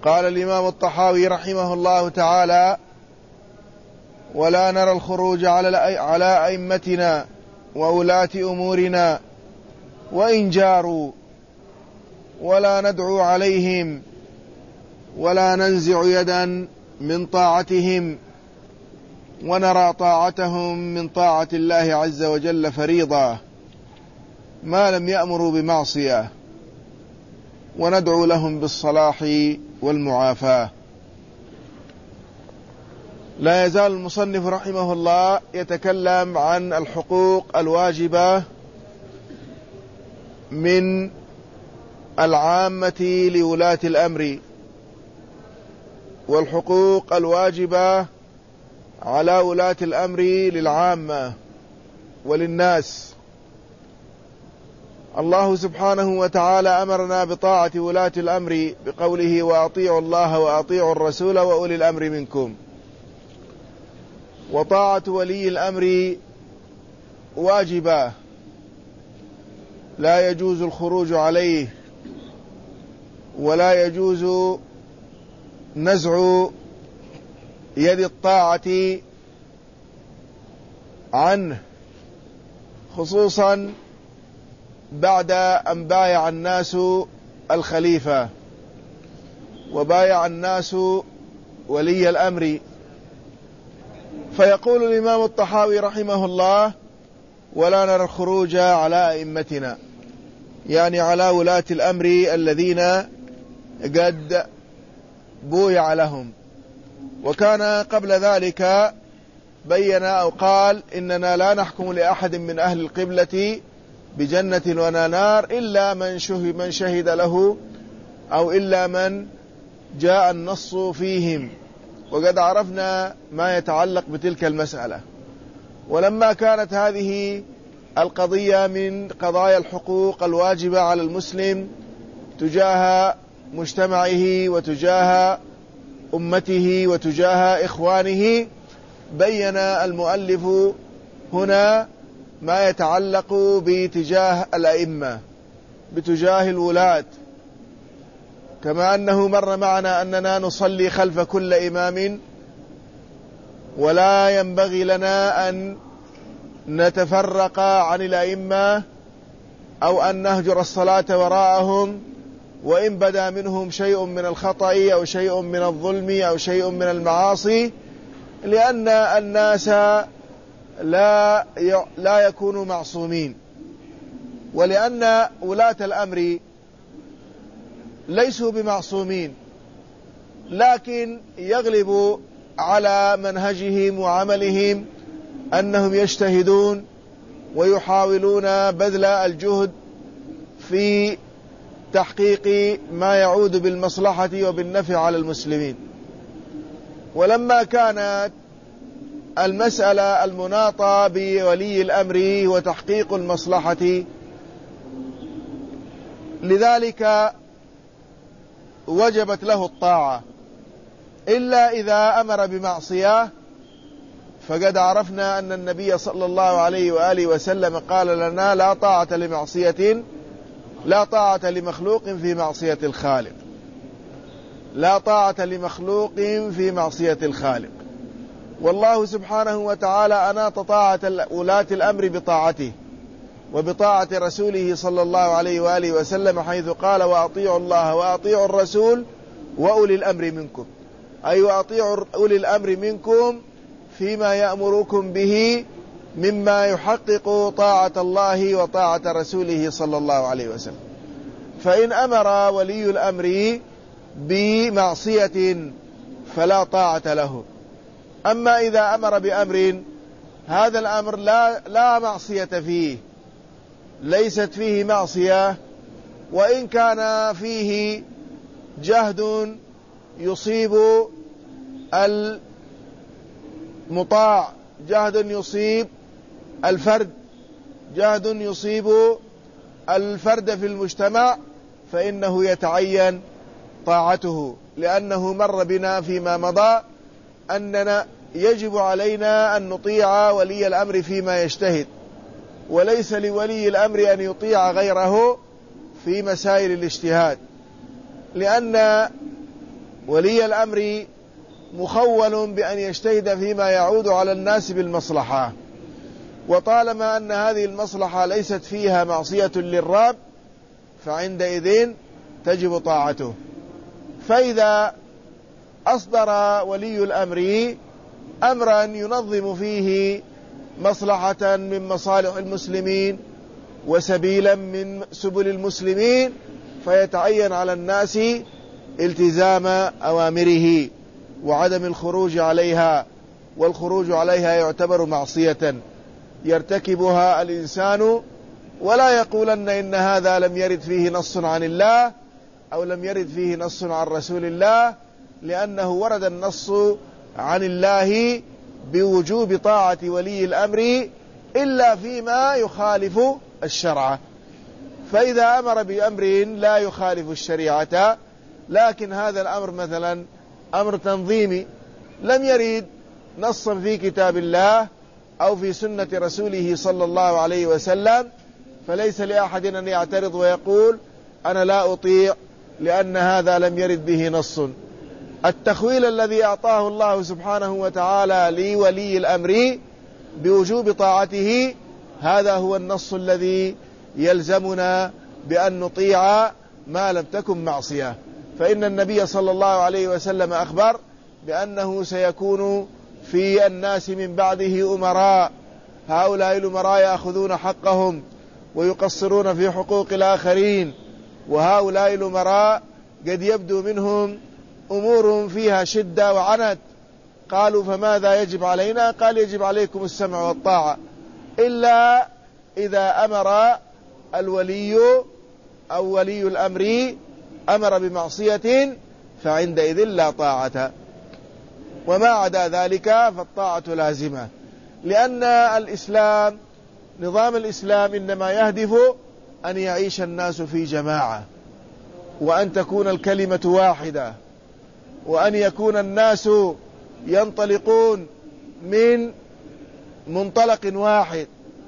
قال الإمام الطحاوي رحمه الله تعالى: ولا نرى الخروج على أئمتنا وولاة أمورنا وإن جاروا، ولا ندعو عليهم، ولا ننزع يدا من طاعتهم، ونرى طاعتهم من طاعة الله عز وجل فريضة ما لم يأمروا بمعصية، وندعو لهم بالصلاح والمعافاة. لا يزال المصنف رحمه الله يتكلم عن الحقوق الواجبة من العامة لولاة الأمر، والحقوق الواجبة على ولاة الأمر للعامة وللناس. الله سبحانه وتعالى أمرنا بطاعة ولاة الأمر بقوله: وأطيعوا الله وأطيعوا الرسول وأولي الأمر منكم. وطاعة ولي الأمر واجبة، لا يجوز الخروج عليه، ولا يجوز نزع يد الطاعة عنه، خصوصا بعد أن بايع الناس الخليفة وبايع الناس ولي الأمر. فيقول الإمام الطحاوي رحمه الله: ولا نرى الخروج على أئمتنا، يعني على ولاة الأمر الذين قد بويع لهم. وكان قبل ذلك بين أو قال: إننا لا نحكم لأحد من أهل القبلة بجنة ولا نار إلا من شهد له، أو إلا من جاء النص فيهم. وقد عرفنا ما يتعلق بتلك المسألة. ولما كانت هذه القضية من قضايا الحقوق الواجبة على المسلم تجاه مجتمعه وتجاه أمته وتجاه إخوانه، بين المؤلف هنا ما يتعلق باتجاه الأئمة، باتجاه الولاة، كما أنه مر معنا أننا نصلي خلف كل إمام، ولا ينبغي لنا أن نتفرق عن الأئمة أو أن نهجر الصلاة وراءهم، وإن بدا منهم شيء من الخطأ أو شيء من الظلم أو شيء من المعاصي، لأن الناس لا يكونوا معصومين، ولأن ولاة الأمر ليسوا بمعصومين، لكن يغلب على منهجهم وعملهم أنهم يجتهدون ويحاولون بذل الجهد في تحقيق ما يعود بالمصلحة وبالنفع على المسلمين. ولما كانت المسألة المناطة بولي الأمر وتحقيق المصلحة، لذلك وجبت له الطاعة، إلا إذا أمر بمعصية. فقد عرفنا أن النبي صلى الله عليه وآله وسلم قال لنا: لا طاعة لمخلوق في معصية الخالق، لا طاعة لمخلوق في معصية الخالق. والله سبحانه وتعالى أناط طاعة ولاة الأمر بطاعته وبطاعة رسوله صلى الله عليه وآله وسلم، حيث قال: وأطيعوا الله وأطيعوا الرسول وأولي الأمر منكم، أي وأطيعوا أولي الأمر منكم فيما يأمركم به مما يحقق طاعة الله وطاعة رسوله صلى الله عليه وسلم. فإن أمر ولي الأمر بمعصية فلا طاعة له. أما إذا أمر بأمر هذا الأمر لا معصية فيه، ليست فيه معصية، وإن كان فيه جهد يصيب المطاع، جهد يصيب الفرد، جهد يصيب الفرد في المجتمع، فإنه يتعين طاعته، لأنه مر بنا فيما مضى أننا يجب علينا أن نطيع ولي الأمر فيما يجتهد، وليس لولي الأمر أن يطيع غيره في مسائل الاجتهاد، لأن ولي الأمر مخول بأن يجتهد فيما يعود على الناس بالمصلحة، وطالما أن هذه المصلحة ليست فيها معصية للرب فعندئذ تجب طاعته. فإذا أصدر ولي الأمر أمرا ينظم فيه مصلحة من مصالح المسلمين وسبيلا من سبل المسلمين فيتعين على الناس التزام أوامره وعدم الخروج عليها، والخروج عليها يعتبر معصية يرتكبها الإنسان، ولا يقولن إن هذا لم يرد فيه نص عن الله أو لم يرد فيه نص عن رسول الله، لأنه ورد النص عن الله بوجوب طاعة ولي الأمر إلا فيما يخالف الشرع. فإذا أمر بأمر لا يخالف الشريعة، لكن هذا الأمر مثلا أمر تنظيمي لم يرد نصا في كتاب الله أو في سنة رسوله صلى الله عليه وسلم، فليس لأحد أن يعترض ويقول أنا لا أطيع لأن هذا لم يرد به نص. التخويل الذي أعطاه الله سبحانه وتعالى لولي الأمر بوجوب طاعته هذا هو النص الذي يلزمنا بأن نطيع ما لم تكن معصية. فإن النبي صلى الله عليه وسلم أخبر بأنه سيكون في الناس من بعده أمراء، هؤلاء الأمراء يأخذون حقهم ويقصرون في حقوق الآخرين، وهؤلاء الأمراء قد يبدو منهم أمور فيها شدة وعنت. قالوا فماذا يجب علينا؟ قال يجب عليكم السمع والطاعة إلا إذا أمر الولي أو ولي الأمر أمر بمعصية فعندئذ لا طاعة، وما عدا ذلك فالطاعة لازمة، لأن الإسلام نظام الإسلام إنما يهدف أن يعيش الناس في جماعة، وأن تكون الكلمة واحدة، وأن يكون الناس ينطلقون من منطلق واحد،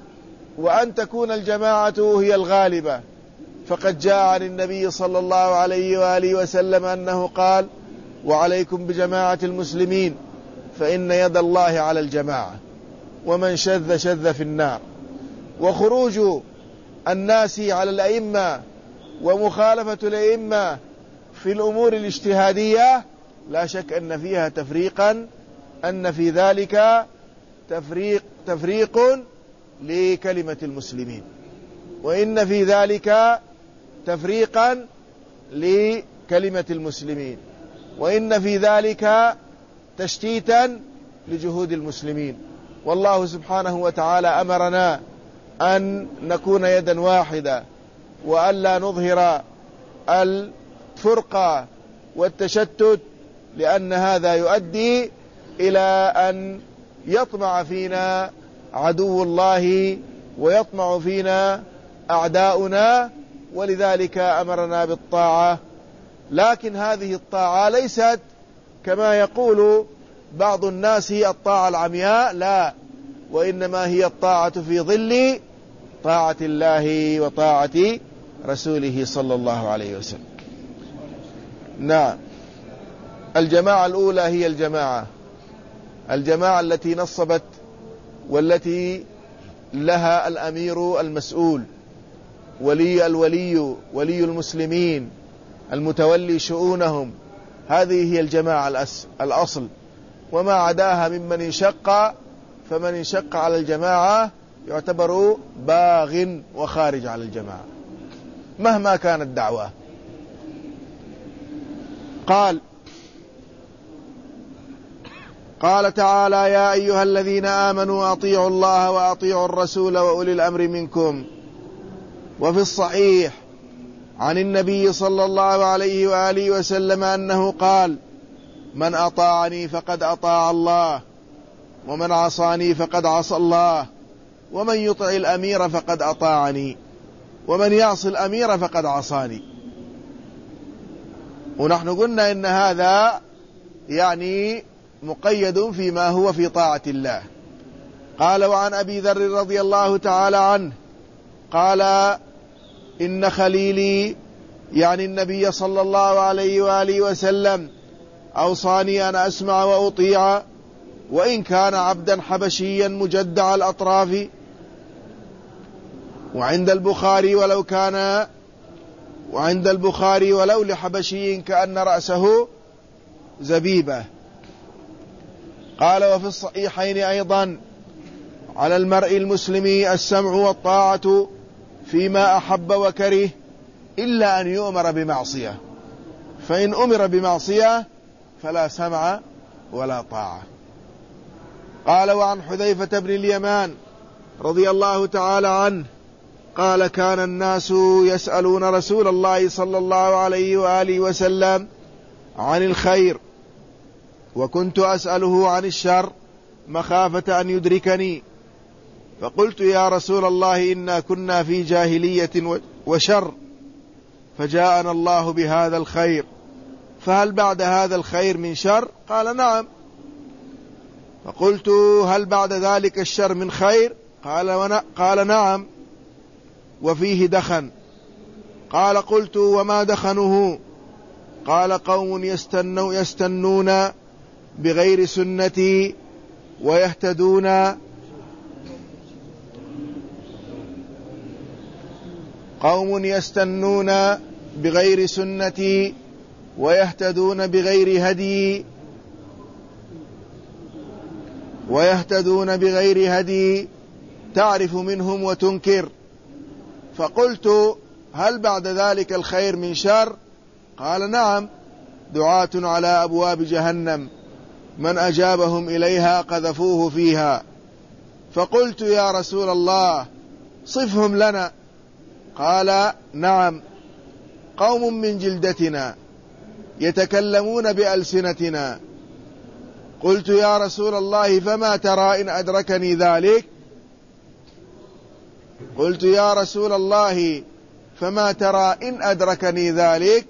وأن تكون الجماعة هي الغالبة. فقد جاء عن النبي صلى الله عليه وآله وسلم أنه قال وعليكم بجماعة المسلمين فإن يد الله على الجماعة ومن شذ شذ في النار. وخروج الناس على الأئمة ومخالفة الأئمة في الأمور الاجتهادية لا شك أن فيها تفريقا، أن في ذلك تفريق لكلمة المسلمين، وإن في ذلك تفريقا لكلمة المسلمين، وإن في ذلك تشتيتا لجهود المسلمين. والله سبحانه وتعالى أمرنا أن نكون يدا واحدة وألا نظهر الفرقة والتشتت، لأن هذا يؤدي إلى أن يطمع فينا عدو الله ويطمع فينا أعداؤنا، ولذلك أمرنا بالطاعة. لكن هذه الطاعة ليست كما يقول بعض الناس هي الطاعة العمياء، لا، وإنما هي الطاعة في ظل طاعة الله وطاعة رسوله صلى الله عليه وسلم. نعم، الجماعة الأولى هي الجماعة التي نصبت والتي لها الأمير المسؤول ولي المسلمين المتولي شؤونهم، هذه هي الجماعة الأصل. وما عداها ممن انشق، فمن انشق على الجماعة يعتبر باغ وخارج على الجماعة مهما كانت دعواه. قال تعالى يا أيها الذين آمنوا أطيعوا الله وأطيعوا الرسول وأولي الأمر منكم. وفي الصحيح عن النبي صلى الله عليه وآله وسلم أنه قال من أطاعني فقد أطاع الله ومن عصاني فقد عصى الله ومن يطع الأمير فقد أطاعني ومن يعصي الأمير فقد عصاني. ونحن قلنا إن هذا يعني مقيد فيما هو في طاعة الله. قال وعن أبي ذر رضي الله تعالى عنه قال إن خليلي يعني النبي صلى الله عليه وآله وسلم أوصاني أن أسمع وأطيع، وإن كان عبدا حبشيا مجدع الأطراف. وعند البخاري ولو لحبشي كأن رأسه زبيبة. قال: وفي الصحيحين أيضا: على المرء المسلم السمع والطاعة فيما أحب وكره، إلا أن يؤمر بمعصية، فإن أمر بمعصية فلا سمع ولا طاعة. قال: وعن حذيفة بن اليمان رضي الله تعالى عنه قال: كان الناس يسألون رسول الله صلى الله عليه وآله وسلم عن الخير، وكنت أسأله عن الشر مخافة أن يدركني، فقلت: يا رسول الله إنا كنا في جاهلية وشر، فجاءنا الله بهذا الخير، فهل بعد هذا الخير من شر؟ قال: نعم. فقلت: هل بعد ذلك الشر من خير؟ قال: نعم، وفيه دخن. قال: قلت: وما دخنه؟ قال: قوم يستنون بغير سنتي ويهتدون بغير سنتي ويهتدون بغير هدي تعرف منهم وتنكر. فقلت: هل بعد ذلك الخير من شر؟ قال: نعم، دعاة على أبواب جهنم من أجابهم إليها قذفوه فيها. فقلت: يا رسول الله صفهم لنا. قال: نعم، قوم من جلدتنا يتكلمون بألسنتنا. قلت: يا رسول الله فما ترى إن أدركني ذلك؟ قلت: يا رسول الله فما ترى إن أدركني ذلك؟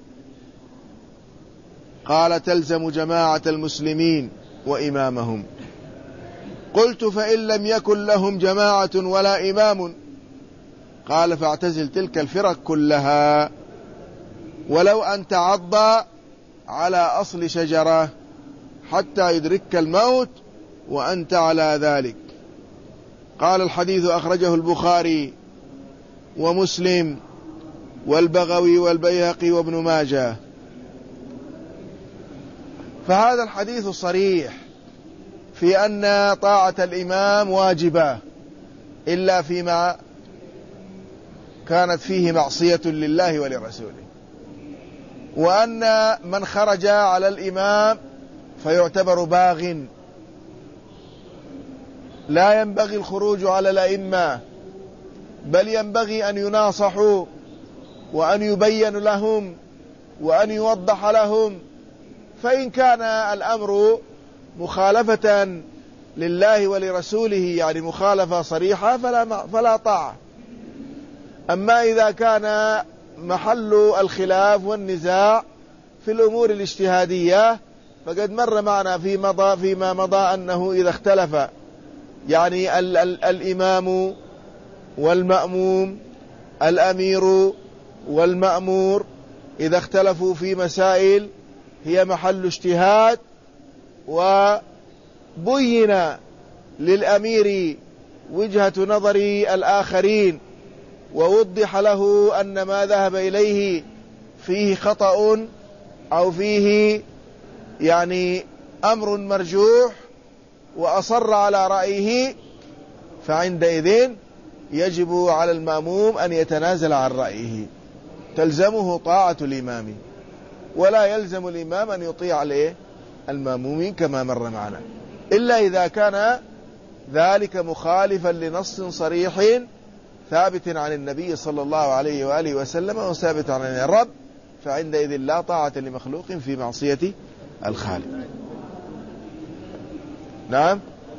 قال: تلزم جماعة المسلمين وإمامهم. قلت: فإن لم يكن لهم جماعة ولا إمام؟ قال: فاعتزل تلك الفرق كلها، ولو أن تعض على أصل شجرة حتى يدركك الموت وأنت على ذلك. قال: الحديث أخرجه البخاري ومسلم والبغوي والبيهقي وابن ماجه. فهذا الحديث صريح في أن طاعة الإمام واجبة إلا فيما كانت فيه معصية لله ولرسوله، وأن من خرج على الإمام فيعتبر باغ، لا ينبغي الخروج على الأئمة، بل ينبغي أن يناصحوا وأن يبين لهم وأن يوضح لهم. فإن كان الأمر مخالفة لله ولرسوله، يعني مخالفة صريحة، فلا طاعة. أما إذا كان محل الخلاف والنزاع في الأمور الاجتهادية فقد مر معنا فيما مضى أنه إذا اختلف يعني الإمام والمأموم، الأمير والمأمور، إذا اختلفوا في مسائل هي محل اجتهاد، وبين للأمير وجهة نظر الآخرين ووضح له أن ما ذهب إليه فيه خطأ أو فيه يعني أمر مرجوح وأصر على رأيه، فعندئذ يجب على المأموم أن يتنازل عن رأيه، تلزمه طاعة الإمام، ولا يلزم الإمام أن يطيع عليه المأمومين كما مر معنا، إلا إذا كان ذلك مخالفا لنص صريح ثابت عن النبي صلى الله عليه وآله وسلم وثابت عن الرب، فعندئذ لا طاعة لمخلوق في معصية الخالق. نعم،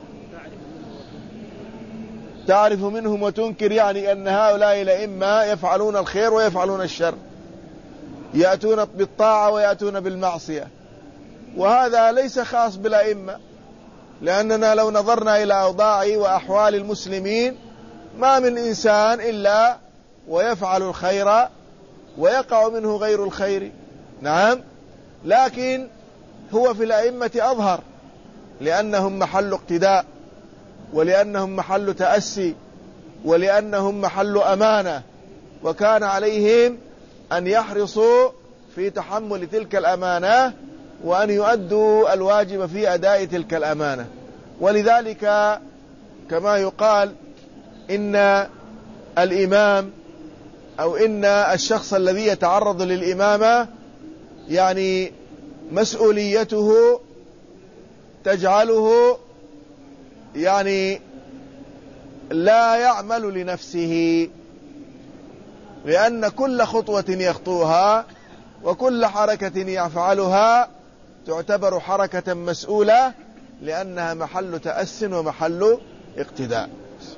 تعرف منهم وتنكر، يعني أن هؤلاء الأئمة يفعلون الخير ويفعلون الشر، يأتون بالطاعة ويأتون بالمعصية، وهذا ليس خاص بالأئمة، لأننا لو نظرنا إلى أوضاع وأحوال المسلمين ما من إنسان إلا ويفعل الخير ويقع منه غير الخير. نعم، لكن هو في الأئمة أظهر، لأنهم محل اقتداء، ولأنهم محل تأسي، ولأنهم محل أمانة، وكان عليهم أن يحرصوا في تحمل تلك الأمانة وأن يؤدوا الواجب في أداء تلك الأمانة. ولذلك كما يقال إن الإمام أو إن الشخص الذي يتعرض للإمامة يعني مسؤوليته تجعله يعني لا يعمل لنفسه، لأن كل خطوة يخطوها وكل حركة يفعلها تعتبر حركة مسؤولة، لأنها محل تأس ومحل اقتداء.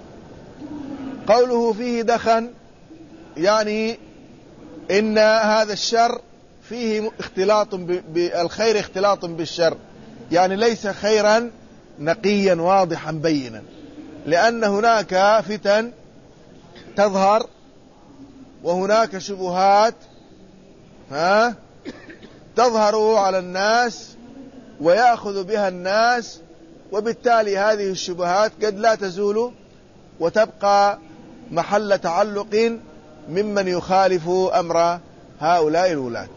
قوله فيه دخن يعني إن هذا الشر فيه اختلاط بالخير، اختلاط بالشر، يعني ليس خيرا نقيا واضحا بينا، لأن هناك فتن تظهر وهناك شبهات تظهر على الناس ويأخذ بها الناس، وبالتالي هذه الشبهات قد لا تزول وتبقى محل تعلق ممن يخالف أمر هؤلاء الولاة.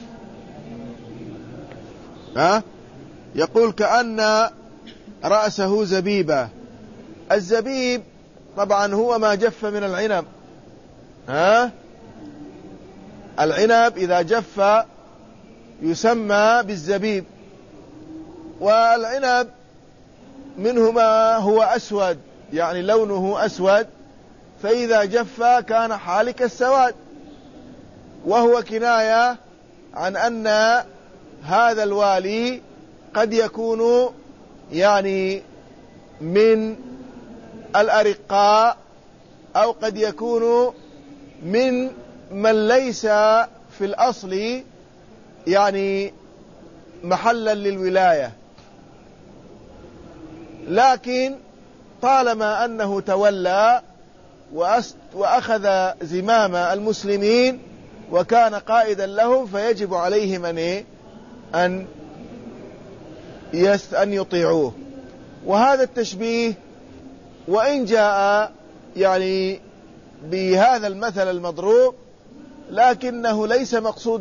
يقول كأن رأسه زبيبة. الزبيب طبعا هو ما جف من العنب. العنب إذا جف يسمى بالزبيب، والعنب منه ما هو أسود، يعني لونه أسود، فإذا جف كان حالك السواد، وهو كناية عن أن هذا الوالي قد يكون يعني من الأرقاء، أو قد يكون من ليس في الأصل يعني محلا للولاية، لكن طالما أنه تولى وأخذ زمام المسلمين وكان قائدا لهم، فيجب عليهم أن يطيعوه. وهذا التشبيه وإن جاء يعني بهذا المثل المضروب، لكنه ليس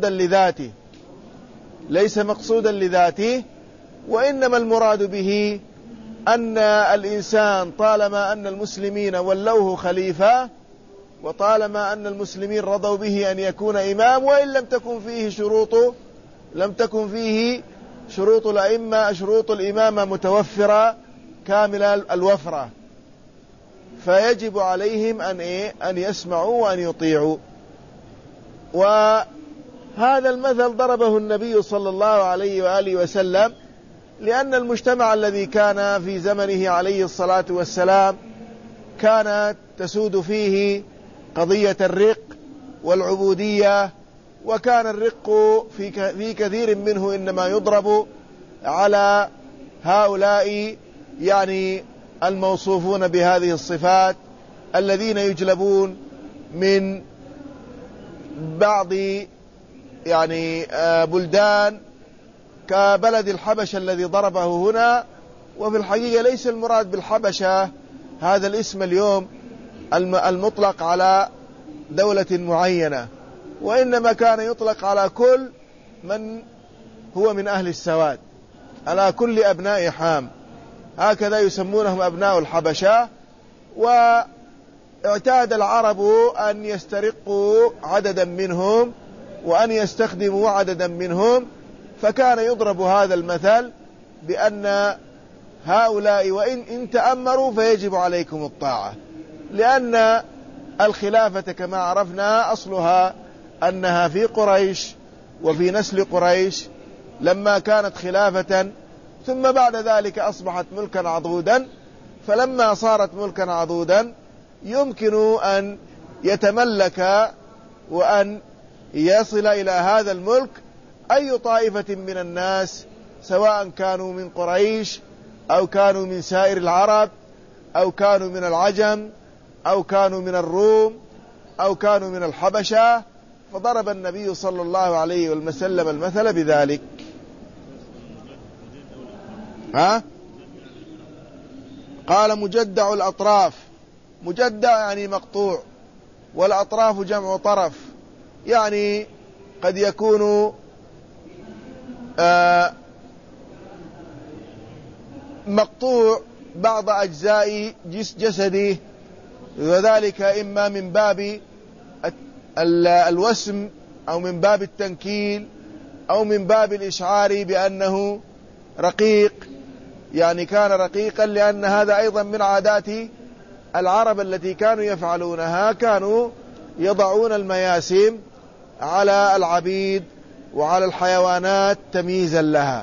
مقصودا لذاته، وإنما المراد به أن الإنسان طالما أن المسلمين ولوه خليفة، وطالما أن المسلمين رضوا به أن يكون إمام، وإن لم تكن فيه شروط الأئمة، شروط الإمامة متوفرة كاملة الوفرة، فيجب عليهم أن يسمعوا وأن يطيعوا. وهذا المثل ضربه النبي صلى الله عليه وآله وسلم، لأن المجتمع الذي كان في زمنه عليه الصلاة والسلام كانت تسود فيه قضية الرق والعبودية، وكان الرق في كثير منه إنما يضرب على هؤلاء يعني الموصوفون بهذه الصفات، الذين يجلبون من بعض يعني بلدان كبلد الحبشة الذي ضربه هنا. وفي الحقيقة ليس المراد بالحبشة هذا الاسم اليوم المطلق على دولة معينة، وإنما كان يطلق على كل من هو من أهل السواد، على كل أبناء حام، هكذا يسمونهم أبناء الحبشة. واعتاد العرب أن يسترقوا عددا منهم وأن يستخدموا عددا منهم، فكان يضرب هذا المثل بأن هؤلاء وإن تأمروا فيجب عليكم الطاعة، لأن الخلافة كما عرفنا أصلها أنها في قريش وفي نسل قريش لما كانت خلافة، ثم بعد ذلك أصبحت ملكا عضودا. فلما صارت ملكا عضودا يمكن أن يتملك وأن يصل إلى هذا الملك أي طائفة من الناس، سواء كانوا من قريش أو كانوا من سائر العرب أو كانوا من العجم أو كانوا من الروم أو كانوا من الحبشة. فضرب النبي صلى الله عليه وسلم المثل بذلك. ها؟ قال مجدع الأطراف. مجدع يعني مقطوع، والأطراف جمع طرف، يعني قد يكون مقطوع بعض أجزاء جسده، وذلك إما من باب الوسم أو من باب التنكيل أو من باب الإشعار بأنه رقيق، يعني كان رقيقا، لأن هذا أيضا من عادات العرب التي كانوا يفعلونها، كانوا يضعون المياسم على العبيد وعلى الحيوانات تمييزا لها.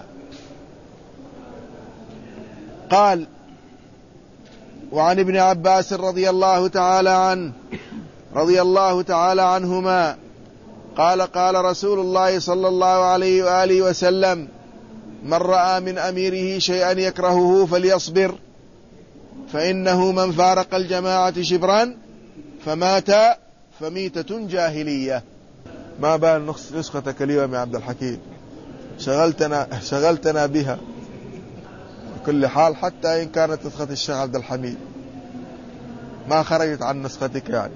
قال: وعن ابن عباس رضي الله تعالى عنهما قال: قال رسول الله صلى الله عليه وآله وسلم: من رأى من أميره شيئا يكرهه فليصبر، فإنه من فارق الجماعة شبرا فمات فميتة جاهلية. ما بال نسختك اليوم يا عبد الحكيم، شغلتنا بها بكل حال، حتى إن كانت نسخة الشيخ عبد الحميد ما خرجت عن نسختك يعني.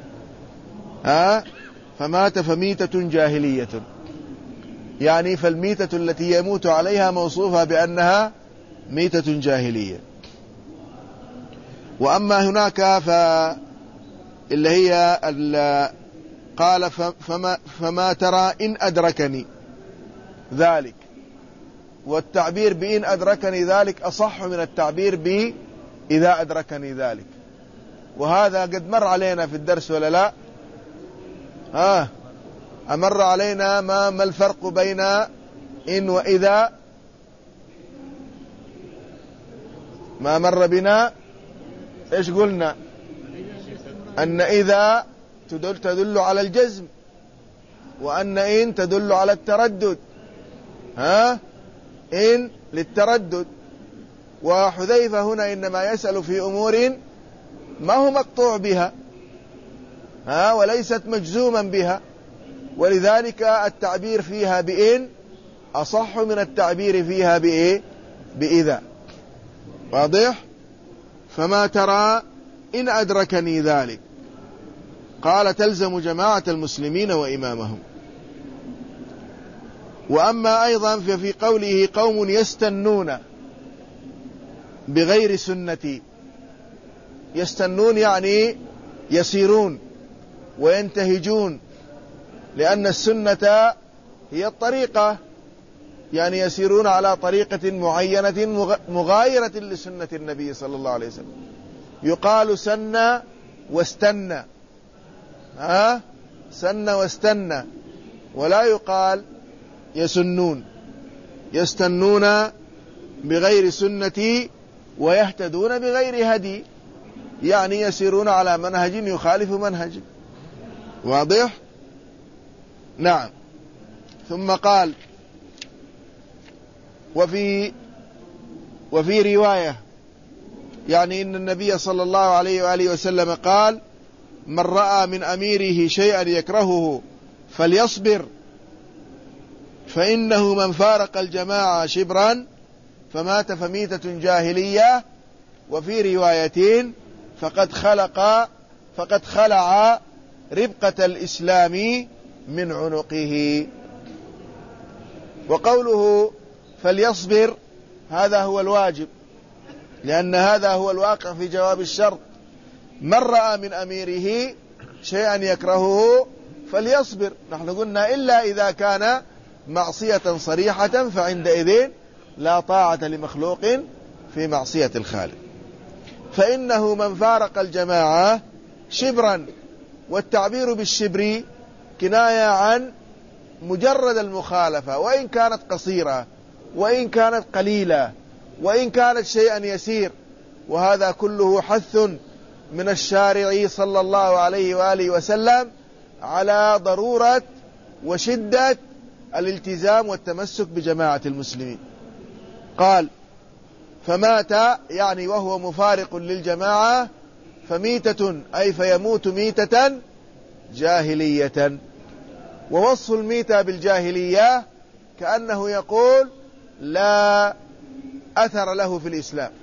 فمات فميتة جاهلية، يعني فالميتة التي يموت عليها موصوفة بأنها ميتة جاهلية. وأما هناك اللي هي قال: فما ترى إن أدركني ذلك، والتعبير بإن أدركني ذلك أصح من التعبير بإذا أدركني ذلك، وهذا قد مر علينا في الدرس ولا لا؟ أمر علينا ما الفرق بين إن وإذا؟ ما مر بنا إيش قلنا؟ أن إذا تدل على الجزم، وأن إن تدل على التردد. إن للتردد، وحذيفة هنا إنما يسأل في أمور ما هو مقطوع بها وليست مجزوما بها، ولذلك التعبير فيها بإن أصح من التعبير فيها بإذا. واضح؟ فما ترى إن أدركني ذلك. قال: تلزم جماعة المسلمين وإمامهم. وأما أيضا ففي قوله: قوم يستنون بغير سنتي. يستنون يعني يسيرون وينتهجون، لأن السنة هي الطريقة، يعني يسيرون على طريقة معينة مغايرة لسنة النبي صلى الله عليه وسلم. يقال سن واستنى، سن واستنى، ولا يقال يسنون. يستنون بغير سنتي ويهتدون بغير هدي، يعني يسيرون على منهج يخالف منهج. واضح؟ نعم. ثم قال: وفي رواية، يعني إن النبي صلى الله عليه وآله وسلم قال: من رأى من أميره شيئا يكرهه فليصبر، فإنه من فارق الجماعة شبرا فمات فميتة جاهلية. وفي روايتين: فقد خلع ربقة الإسلام من عنقه. وقوله فليصبر هذا هو الواجب، لأن هذا هو الواقع في جواب الشرط. من رأى من أميره شيئا يكرهه فليصبر. نحن قلنا إلا إذا كان معصية صريحة، فعندئذ لا طاعة لمخلوق في معصية الخالق. فإنه من فارق الجماعة شبرا، والتعبير بالشبر كناية عن مجرد المخالفة، وإن كانت قصيرة، وإن كانت قليلة، وإن كانت شيئا يسير. وهذا كله حث من الشارع صلى الله عليه وآله وسلم على ضرورة وشدة الالتزام والتمسك بجماعة المسلمين. قال: فمات يعني وهو مفارق للجماعة، فميتة أي فيموت ميتة جاهلية. ووصف الميتة بالجاهلية كأنه يقول: لا أثر له في الإسلام.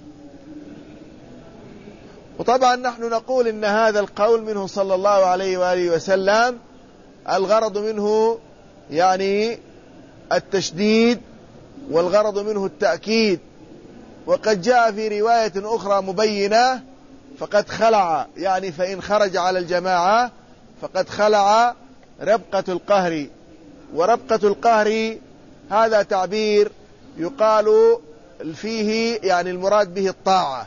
وطبعا نحن نقول إن هذا القول منه صلى الله عليه وآله وسلم الغرض منه يعني التشديد، والغرض منه التأكيد. وقد جاء في رواية أخرى مبينة فقد خلع، يعني فإن خرج على الجماعة فقد خلع ربقة القهر. وربقة القهر هذا تعبير يقال فيه يعني المراد به الطاعة،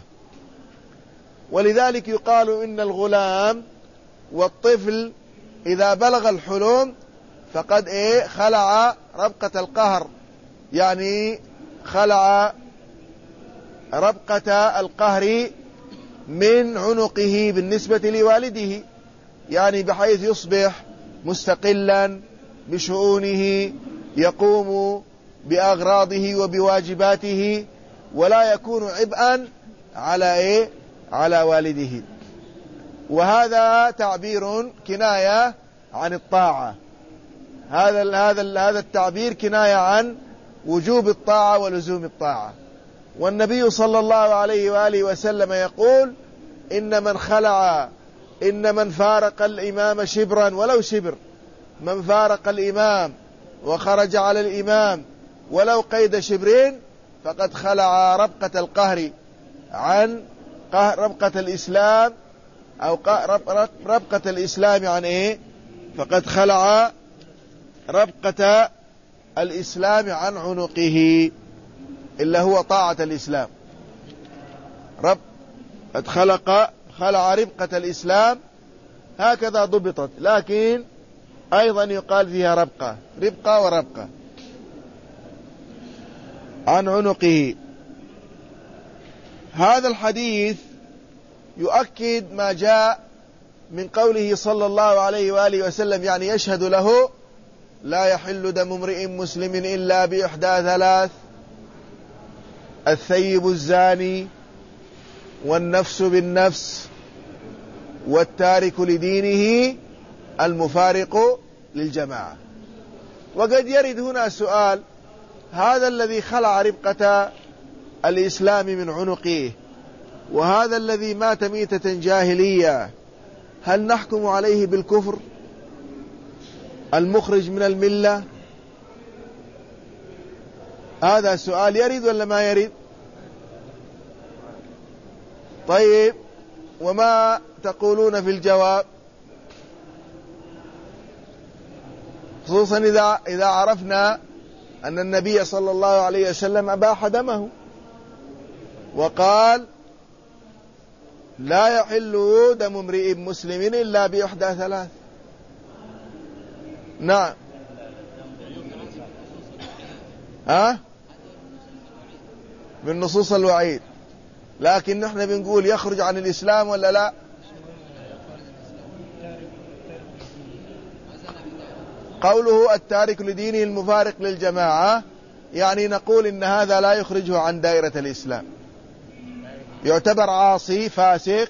ولذلك يقال إن الغلام والطفل إذا بلغ الحلم فقد خلع ربقة القهر، يعني خلع ربقة القهر من عنقه بالنسبة لوالده، يعني بحيث يصبح مستقلا بشؤونه، يقوم بأغراضه وبواجباته، ولا يكون عبئا على والده. وهذا تعبير كناية عن الطاعة، هذا التعبير كناية عن وجوب الطاعة ولزوم الطاعة. والنبي صلى الله عليه وآله وسلم يقول إن من فارق الإمام شبرا ولو شبر، من فارق الإمام وخرج على الإمام ولو قيد شبرين فقد خلع ربقة القهر عن ربقة الإسلام، أو ربقة الإسلام عن فقد خلع ربقة الإسلام عن عنقه، إلا هو طاعة الإسلام. قد خلع ربقة الإسلام، هكذا ضبطت، لكن أيضا يقال فيها ربقة وربقة عن عنقه. هذا الحديث يؤكد ما جاء من قوله صلى الله عليه وآله وسلم، يعني يشهد له: لا يحل دم امرئ مسلم إلا بإحدى ثلاث: الثيب الزاني، والنفس بالنفس، والتارك لدينه المفارق للجماعة. وقد يرد هنا سؤال: هذا الذي خلع ربقة الإسلام من عنقه، وهذا الذي مات ميتة جاهلية، هل نحكم عليه بالكفر المخرج من الملة؟ هذا سؤال يرد ولا ما يرد؟ طيب، وما تقولون في الجواب؟ خصوصا إذا عرفنا أن النبي صلى الله عليه وسلم أباح دمه وقال: لا يحل دم امرئ مسلم إلا بإحدى ثلاث. نعم. من نصوص الوعيد، لكن نحن بنقول يخرج عن الإسلام ولا لا؟ قوله التارك لدينه المفارق للجماعة، يعني نقول إن هذا لا يخرجه عن دائرة الإسلام، يعتبر عاصي فاسق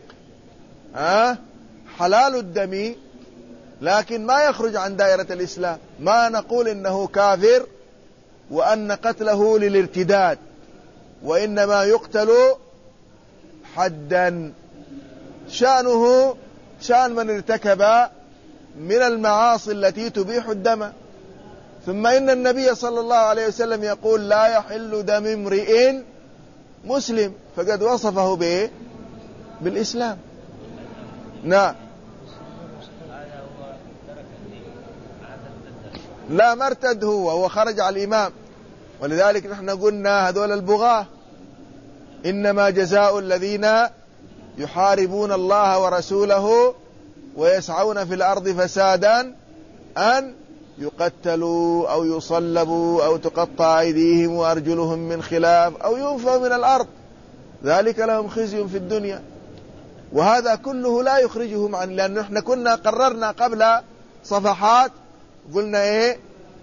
حلال الدم، لكن ما يخرج عن دائرة الإسلام. ما نقول إنه كافر وأن قتله للارتداد، وإنما يقتل حدا، شأنه شأن من ارتكب من المعاصي التي تبيح الدم. ثم إن النبي صلى الله عليه وسلم يقول: لا يحل دم امرئ مسلم، فقد وصفه بالإسلام. نعم. لا مرتد، هو خرج على الإمام، ولذلك نحن قلنا هذول البغاة إنما جزاء الذين يحاربون الله ورسوله ويسعون في الأرض فسادا أن يقتلوا أو يصلبوا أو تقطع أيديهم وأرجلهم من خلاف أو ينفوا من الأرض، ذلك لهم خزي في الدنيا. وهذا كله لا يخرجهم عن، لأن نحن كنا قررنا قبل صفحات قلنا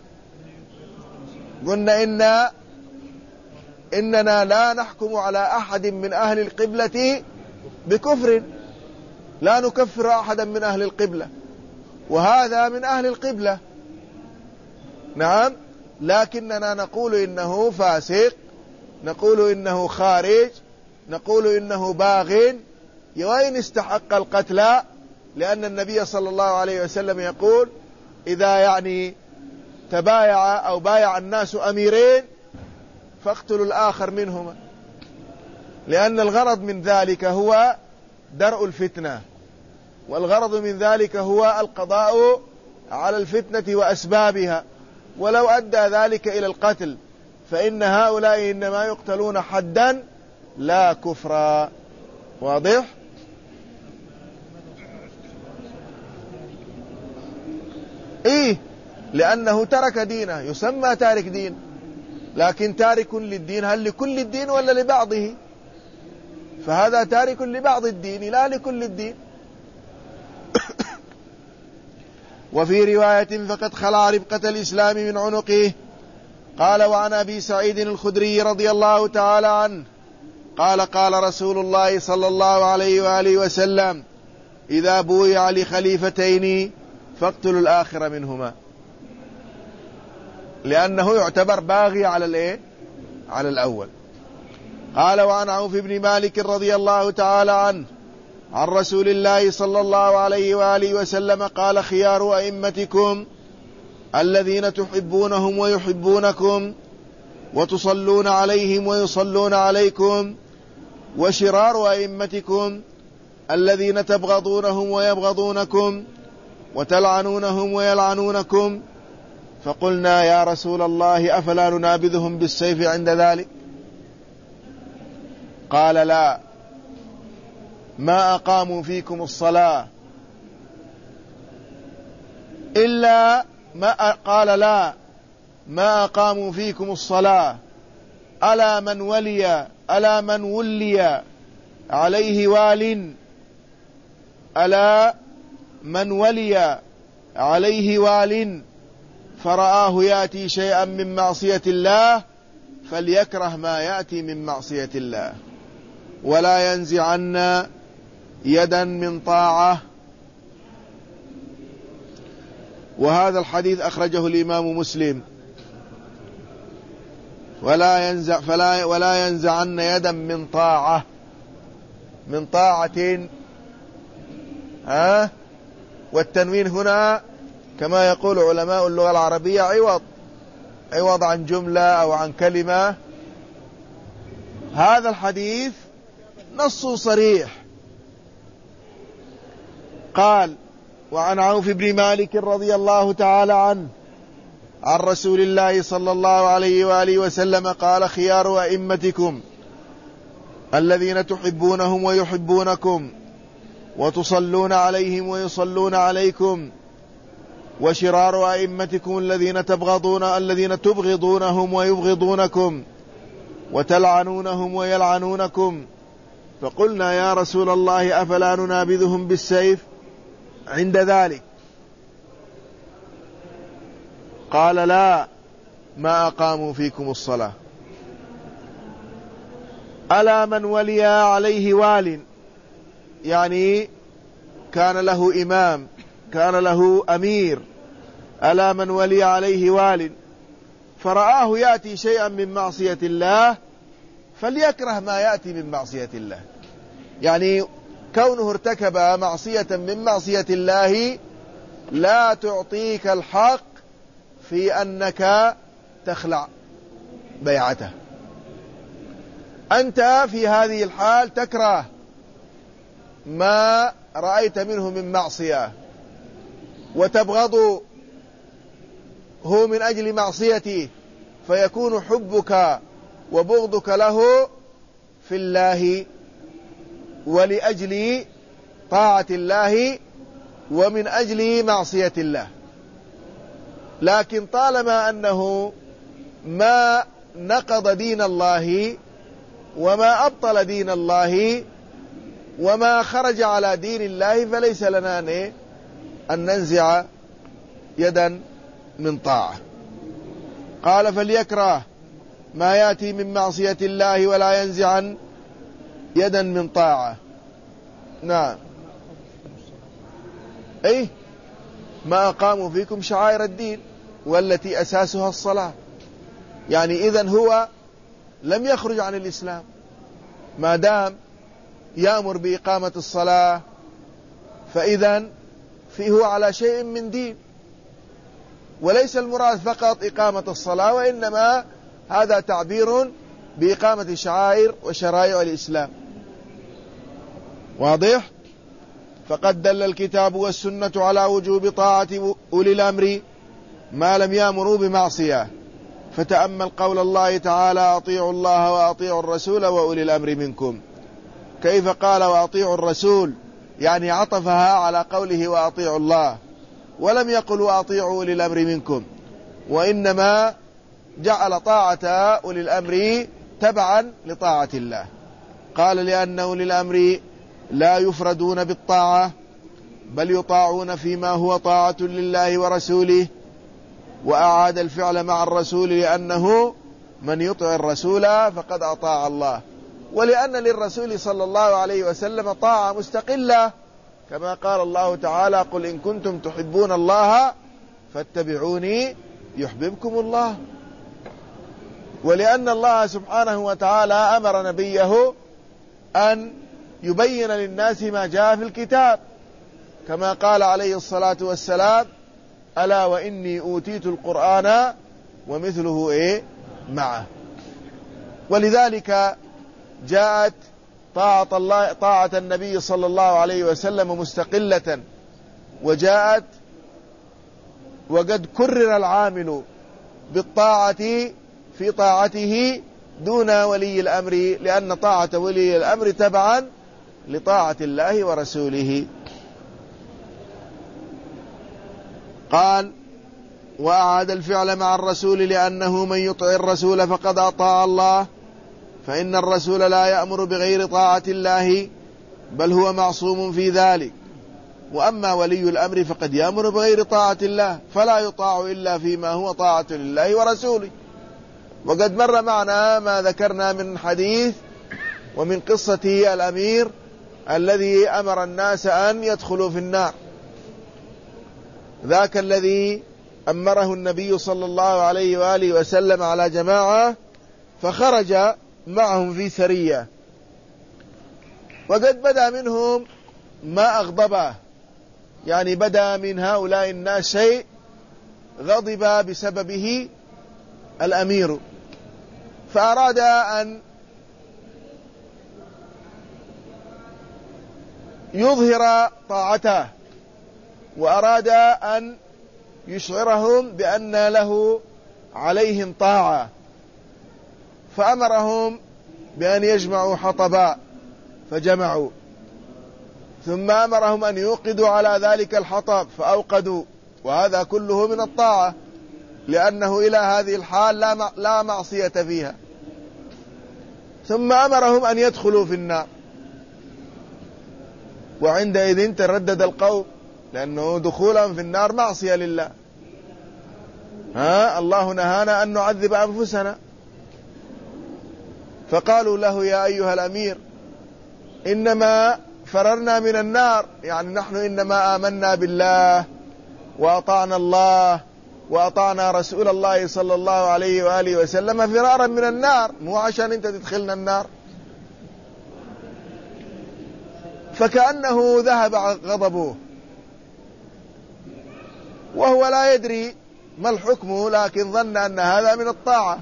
قلنا إننا لا نحكم على أحد من أهل القبلة بكفر، لا نكفر أحدا من أهل القبلة، وهذا من أهل القبلة. نعم، لكننا نقول إنه فاسق نقول إنه خارج، نقول إنه باغ، وإن استحق القتل، لأن النبي صلى الله عليه وسلم يقول إذا يعني تبايع أو بايع الناس أميرين فاقتلوا الآخر منهما، لأن الغرض من ذلك هو درء الفتنة، والغرض من ذلك هو القضاء على الفتنة وأسبابها، ولو أدى ذلك إلى القتل فإن هؤلاء إنما يقتلون حدا لا كفرا. واضح؟ إيه، لأنه ترك دينه، يسمى تارك دين، لكن تارك للدين هل لكل الدين ولا لبعضه؟ فهذا تارك لبعض الدين لا لكل الدين. وفي رواية فقد خلع ربقة الإسلام من عنقه. قال وعن أبي سعيد الخدري رضي الله تعالى عنه قال قال رسول الله صلى الله عليه وآله وسلم إذا بويع لخليفتين فاقتلوا الآخر منهما، لأنه يعتبر باغي على الأول. قال وعن عوف بن مالك رضي الله تعالى عنه عن رسول الله صلى الله عليه وآله وسلم قال خيار أئمتكم الذين تحبونهم ويحبونكم وتصلون عليهم ويصلون عليكم، وشرار أئمتكم الذين تبغضونهم ويبغضونكم وتلعنونهم ويلعنونكم. فقلنا يا رسول الله أفلا ننابذهم بالسيف عند ذلك؟ قال لا، ما أقاموا فيكم الصلاة إلا قال لا، ما أقاموا فيكم الصلاة ألا من ولي عليه وال، ألا من ولي عليه وال فرآه يأتي شيئا من معصية الله فليكره ما يأتي من معصية الله، ولا ينزعن يدا من طاعة. وهذا الحديث أخرجه الإمام مسلم. ولا ينزعن يدا من طاعة، من طاعة، والتنوين هنا كما يقول علماء اللغة العربية عوض عن جملة أو عن كلمة. هذا الحديث نص صريح. قال وعن عوف بن مالك رضي الله تعالى عنه عن رسول الله صلى الله عليه وآله وسلم قال خيار أئمتكم الذين تحبونهم ويحبونكم وتصلون عليهم ويصلون عليكم، وشرار أئمتكم الذين تبغضونهم ويبغضونكم وتلعنونهم ويلعنونكم. فقلنا يا رسول الله أفلا ننابذهم بالسيف عند ذلك؟ قال لا، ما أقاموا فيكم الصلاة. ألا من ولي عليه وال، يعني كان له إمام، كان له أمير، ألا من ولي عليه وال فرآه يأتي شيئا من معصية الله فليكره ما يأتي من معصية الله، يعني كونه ارتكب معصية من معصية الله لا تعطيك الحق في أنك تخلع بيعته. أنت في هذه الحال تكره ما رأيت منه من معصية وتبغضه من أجل معصيته، فيكون حبك وبغضك له في الله ولأجل طاعة الله ومن أجل معصية الله. لكن طالما أنه ما نقض دين الله وما أبطل دين الله وما خرج على دين الله فليس لنا أن ننزع يدا من طاعة. قال فليكره ما يأتي من معصية الله ولا ينزعن يدا من طاعة. نعم، أي ما أقاموا فيكم شعائر الدين والتي أساسها الصلاة. يعني إذن هو لم يخرج عن الإسلام ما دام يأمر بإقامة الصلاة، فإذن فيه على شيء من دين، وليس المراد فقط إقامة الصلاة، وإنما هذا تعبير بإقامة شعائر وشرائع الإسلام. واضح؟ فقد دل الكتاب والسنة على وجوب طاعة أولي الأمر ما لم يأمروا بمعصية. فتأمل قول الله تعالى: أطيعوا الله وأطيعوا الرسول وأولي الأمر منكم. كيف قال وأطيعوا الرسول؟ يعني عطفها على قوله وأطيعوا الله، ولم يقل وأطيعوا أولي الأمر منكم، وإنما جعل طاعة أولي الأمر تبعا لطاعة الله. قال: لأن أولي الأمر لا يفردون بالطاعة، بل يطاعون فيما هو طاعة لله ورسوله. وأعاد الفعل مع الرسول لأنه من يطع الرسول فقد أطاع الله، ولأن للرسول صلى الله عليه وسلم طاعة مستقلة، كما قال الله تعالى: قل إن كنتم تحبون الله فاتبعوني يحببكم الله. ولأن الله سبحانه وتعالى أمر نبيه أن يبين للناس ما جاء في الكتاب، كما قال عليه الصلاة والسلام: ألا وإني أوتيت القرآن ومثله معه. ولذلك جاءت طاعة النبي صلى الله عليه وسلم مستقلة، وجاءت وقد كرر العامل بالطاعة في طاعته دون ولي الأمر، لأن طاعة ولي الأمر تبعا لطاعة الله ورسوله. قال: وأعاد الفعل مع الرسول لأنه من يطع الرسول فقد أطاع الله، فإن الرسول لا يأمر بغير طاعة الله، بل هو معصوم في ذلك. وأما ولي الأمر فقد يأمر بغير طاعة الله، فلا يطاع إلا فيما هو طاعة لله ورسوله. وقد مر معنا ما ذكرنا من حديث ومن قصة الأمير الذي أمر الناس أن يدخلوا في النار، ذاك الذي أمره النبي صلى الله عليه وآله وسلم على جماعة، فخرج معهم في سرية، وقد بدأ منهم ما أغضبه، يعني بدأ من هؤلاء الناس شيء غضب بسببه الأمير، فأراد أن يظهر طاعته، وأراد أن يشعرهم بأن له عليهم طاعة، فأمرهم بأن يجمعوا حطبا، فجمعوا، ثم أمرهم أن يوقدوا على ذلك الحطب، فأوقدوا، وهذا كله من الطاعة، لأنه إلى هذه الحال لا معصية فيها. ثم أمرهم أن يدخلوا في النار، وعندئذ تردد القوم، لأنه دخولهم في النار معصية لله. الله نهانا أن نعذب أنفسنا. فقالوا له: يا أيها الأمير، إنما فررنا من النار، يعني نحن إنما آمنا بالله وأطعنا الله وأطعنا رسول الله صلى الله عليه وآله وسلم فرارا من النار، مو عشان أنت تدخلنا النار. فكأنه ذهب غضبه، وهو لا يدري ما الحكم، لكن ظن أن هذا من الطاعة.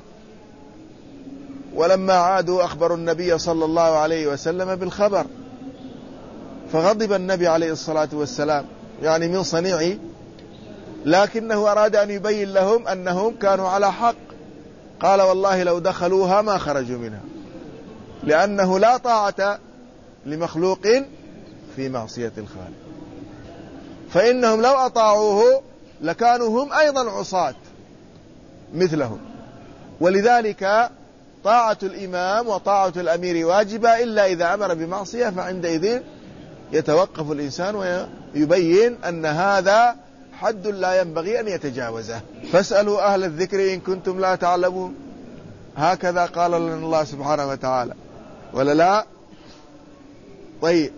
ولما عادوا أخبروا النبي صلى الله عليه وسلم بالخبر، فغضب النبي عليه الصلاة والسلام، يعني من صنيعه، لكنه أراد أن يبين لهم أنهم كانوا على حق. قال: والله لو دخلوها ما خرجوا منها، لأنه لا طاعة لمخلوق في معصية الخالق، فإنهم لو أطاعوه لكانوا هم أيضا عصاة مثلهم. ولذلك طاعة الإمام وطاعة الأمير واجبة، إلا إذا أمر بمعصية، فعندئذ يتوقف الإنسان ويبين أن هذا حد لا ينبغي أن يتجاوزه. فاسألوا أهل الذكر إن كنتم لا تعلمون، هكذا قال لنا الله سبحانه وتعالى، ولا لا؟ طيب،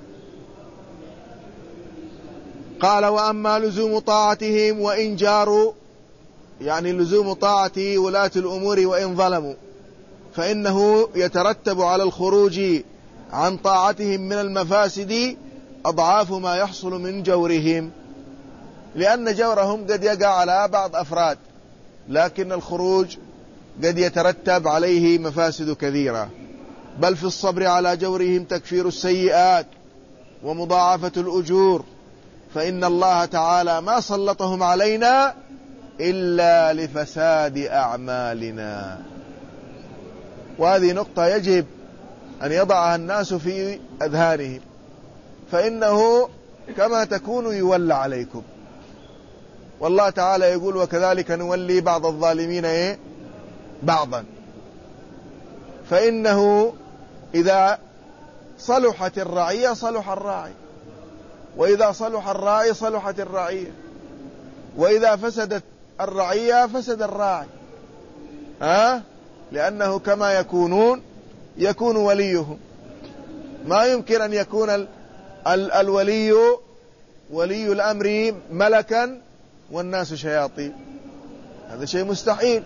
قال: وأما لزوم طاعتهم وإن جاروا، يعني لزوم طاعة ولاة الأمور وإن ظلموا، فإنه يترتب على الخروج عن طاعتهم من المفاسد أضعاف ما يحصل من جورهم، لأن جورهم قد يقع على بعض أفراد، لكن الخروج قد يترتب عليه مفاسد كثيرة. بل في الصبر على جورهم تكفير السيئات ومضاعفة الأجور، فإن الله تعالى ما سلطهم علينا إلا لفساد أعمالنا. وهذه نقطة يجب أن يضعها الناس في أذهانهم، فإنه كما تكون يولى عليكم. والله تعالى يقول: وكذلك نولي بعض الظالمين بعضا. فإنه إذا صلحت الرعية صلح الراعي، وإذا صلح الراعي صلحت الرعية، وإذا فسدت الرعية فسد الراعي. لأنه كما يكون وليهم. ما يمكن أن يكون الولي ولي الأمر ملكا والناس شياطين، هذا شيء مستحيل.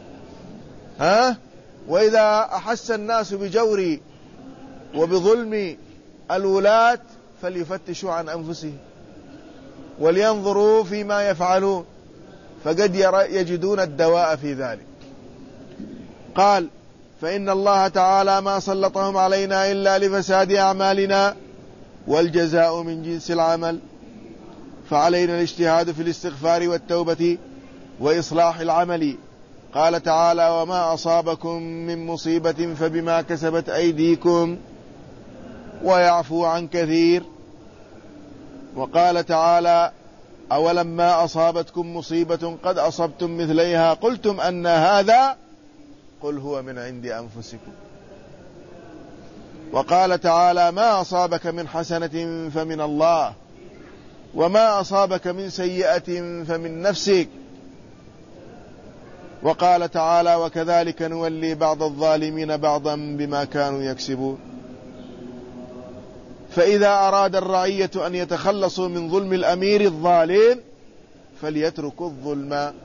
وإذا أحس الناس بجور وبظلم الولاة فليفتشوا عن أنفسهم ولينظروا فيما يفعلون، فقد يجدون الدواء في ذلك. قال: فإن الله تعالى ما سلطهم علينا إلا لفساد أعمالنا، والجزاء من جنس العمل، فعلينا الاجتهاد في الاستغفار والتوبة وإصلاح العمل. قال تعالى: وما أصابكم من مصيبة فبما كسبت أيديكم ويعفو عن كثير. وقال تعالى: أولما أصابتكم مصيبة قد أصبتم مثليها قلتم أن هذا قل هو من عند أنفسكم. وقال تعالى: ما أصابك من حسنة فمن الله، وما أصابك من سيئة فمن نفسك. وقال تعالى: وكذلك نولي بعض الظالمين بعضا بما كانوا يكسبون. فإذا أراد الرعية أن يتخلصوا من ظلم الأمير الظالم فليتركوا الظلم.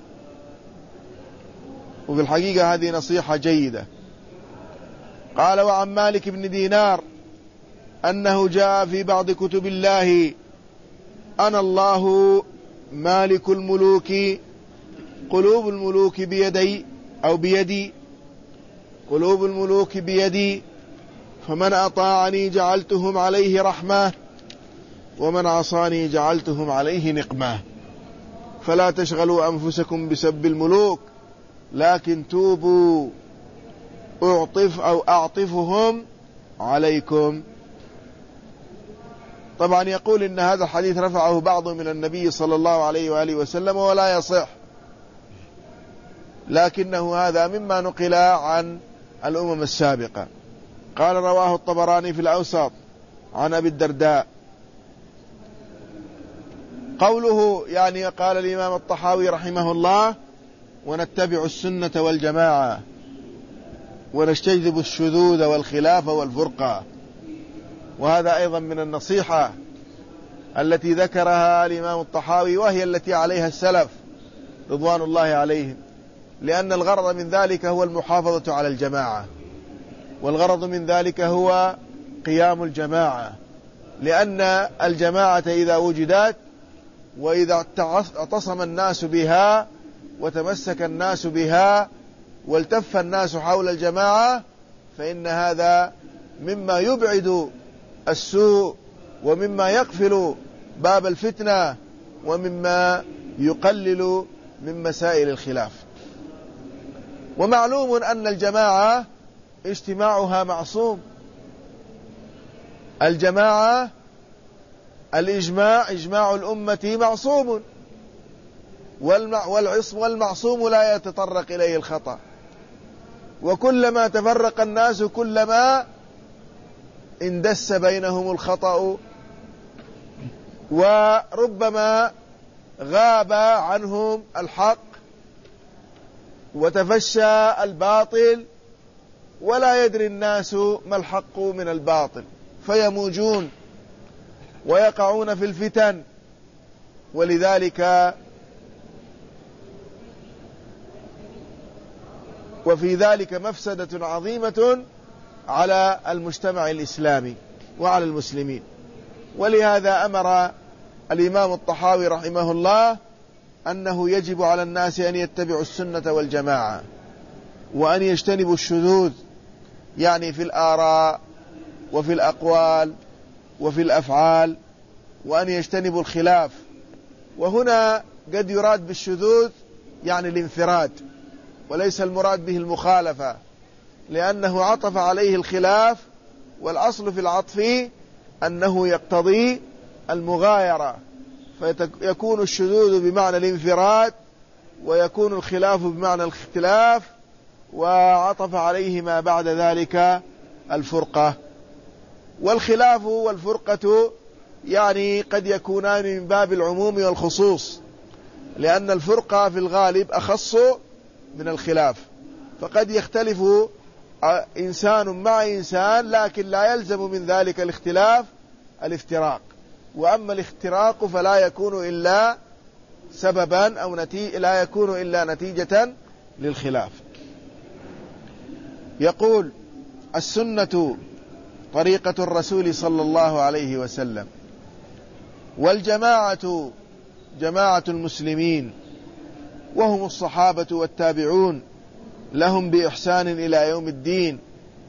وفي الحقيقة هذه نصيحة جيدة. قال: وعن مالك بن دينار أنه جاء في بعض كتب الله: أنا الله مالك الملوك، قلوب الملوك بيدي أو بيدي، قلوب الملوك بيدي، فمن أطاعني جعلتهم عليه رحمة، ومن عصاني جعلتهم عليه نقمة. فلا تشغلوا أنفسكم بسب الملوك، لكن توبوا أعطفهم عليكم. طبعا يقول إن هذا الحديث رفعه بعض من النبي صلى الله عليه وآله وسلم ولا يصح، لكنه هذا مما نقل عن الأمم السابقة. قال: رواه الطبراني في الأوسط عن أبي الدرداء. قوله يعني قال الإمام الطحاوي رحمه الله: ونتبع السنة والجماعة ونجتنب الشذوذ والخلاف والفرقة. وهذا أيضا من النصيحة التي ذكرها الإمام الطحاوي، وهي التي عليها السلف رضوان الله عليهم، لأن الغرض من ذلك هو المحافظة على الجماعة، والغرض من ذلك هو قيام الجماعة، لأن الجماعة إذا وجدت وإذا اعتصم الناس بها وتمسك الناس بها والتف الناس حول الجماعة، فإن هذا مما يبعد السوء ومما يقفل باب الفتنة ومما يقلل من مسائل الخلاف. ومعلوم أن الجماعة اجتماعها معصوم. الجماعة إجماع الأمة معصوم، والمعصوم لا يتطرق إليه الخطأ. وكلما تفرق الناس كلما اندس بينهم الخطأ، وربما غاب عنهم الحق وتفشى الباطل، ولا يدري الناس ما الحق من الباطل، فيموجون ويقعون في الفتن. وفي ذلك مفسدة عظيمة على المجتمع الإسلامي وعلى المسلمين. ولهذا أمر الإمام الطحاوي رحمه الله أنه يجب على الناس أن يتبعوا السنة والجماعة، وأن يجتنبوا الشذوذ، يعني في الآراء وفي الأقوال وفي الأفعال، وأن يجتنبوا الخلاف. وهنا قد يراد بالشذوذ يعني الانفراد، وليس المراد به المخالفة، لأنه عطف عليه الخلاف، والأصل في العطف أنه يقتضي المغايرة، فيكون الشذوذ بمعنى الانفراد، ويكون الخلاف بمعنى الاختلاف، وعطف عليه ما بعد ذلك الفرقة. والخلاف والفرقة يعني قد يكونان من باب العموم والخصوص، لأن الفرقة في الغالب أخص من الخلاف، فقد يختلف إنسان مع إنسان، لكن لا يلزم من ذلك الاختلاف الافتراق. وأما الافتراق فلا يكون إلا سببا أو لا يكون إلا نتيجة للخلاف. يقول: السنة طريقة الرسول صلى الله عليه وسلم، والجماعة جماعة المسلمين، وهم الصحابة والتابعون لهم بإحسان إلى يوم الدين،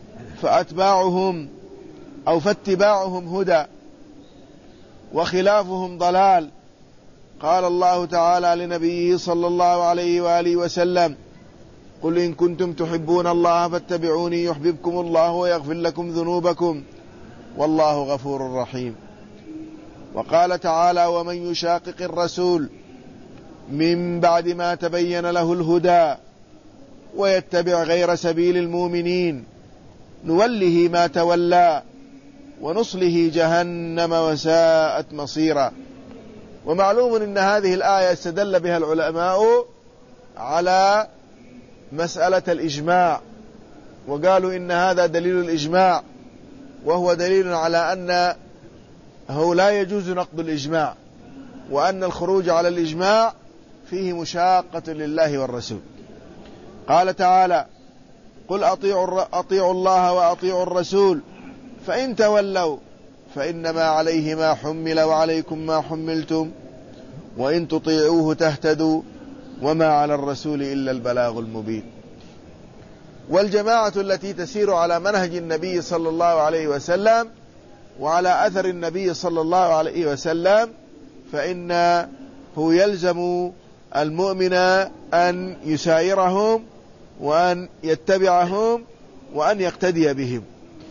فاتباعهم هدى، وخلافهم ضلال. قال الله تعالى لنبيه صلى الله عليه وآله وسلم: قل إن كنتم تحبون الله فاتبعوني يحببكم الله ويغفر لكم ذنوبكم والله غفور رحيم. وقال تعالى: ومن يشاقق الرسول من بعد ما تبين له الهدى ويتبع غير سبيل المؤمنين نوله ما تولى ونصله جهنم وساءت مصيرا. ومعلوم أن هذه الآية استدل بها العلماء على مسألة الإجماع، وقالوا إن هذا دليل الإجماع، وهو دليل على أنه لا يجوز نقض الإجماع، وأن الخروج على الإجماع فيه مشاقة لله والرسول. قال تعالى: قل أطيعوا الله وأطيعوا الرسول فإن تولوا فإنما عليه ما حمل وعليكم ما حملتم وإن تطيعوه تهتدوا وما على الرسول إلا البلاغ المبين. والجماعة التي تسير على منهج النبي صلى الله عليه وسلم وعلى أثر النبي صلى الله عليه وسلم، فإنه يلزم المؤمن أن يسايرهم وأن يتبعهم وأن يقتدي بهم.